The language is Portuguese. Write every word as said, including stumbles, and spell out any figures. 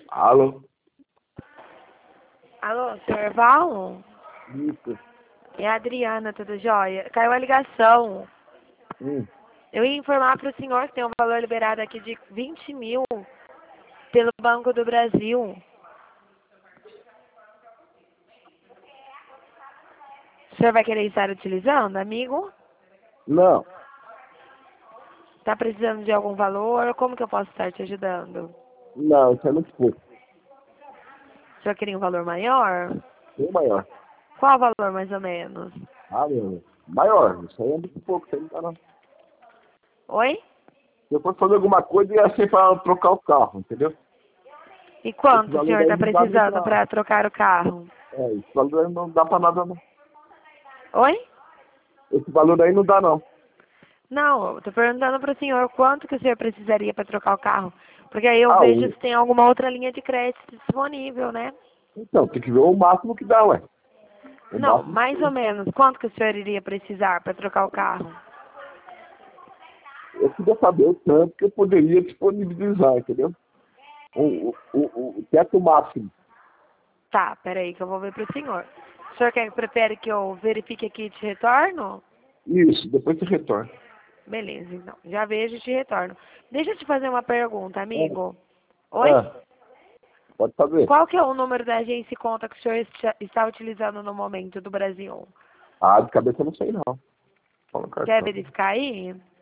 Alô? Alô, senhor Val? Isso. É a Adriana, tudo jóia? Caiu a ligação. Hum. Eu ia informar para o senhor que tem um valor liberado aqui de vinte mil pelo Banco do Brasil. O senhor vai querer estar utilizando, amigo? Não. Está precisando de algum valor? Como que eu posso estar te ajudando? Não, isso é muito pouco. O senhor queria um valor maior? Bem maior. Qual o valor, mais ou menos? Ah, meu. Maior. Isso aí é muito pouco. Isso aí não tá não. Oi? Se eu fosse fazer alguma coisa, ia ser pra trocar o carro, entendeu? E Esse quanto o valor senhor aí está não dá nem precisando pra... para trocar o carro? É, esse valor aí não dá pra nada, não. Oi? Esse valor aí não dá, não. Não, eu tô perguntando para o senhor quanto que o senhor precisaria para trocar o carro. Porque aí eu Ah, vejo o... se tem alguma outra linha de crédito disponível, né? Então, tem que ver o máximo que dá, ué. O Não, máximo que mais ou tem. menos. Quanto que o senhor iria precisar para trocar o carro? Eu queria saber o tanto que eu poderia disponibilizar, entendeu? O, o, o, o teto máximo. Tá, peraí que eu vou ver para o senhor. O senhor quer que prefere que eu verifique aqui e te retorno? Isso, depois você retorna. Beleza, então. Já vejo e te retorno. Deixa eu te fazer uma pergunta, amigo. Oi? Ah, pode saber. Qual que é o número da agência e conta que o senhor está está utilizando no momento do Brasil? Ah, de cabeça eu não sei, não. Fala no Quer cartão. verificar aí?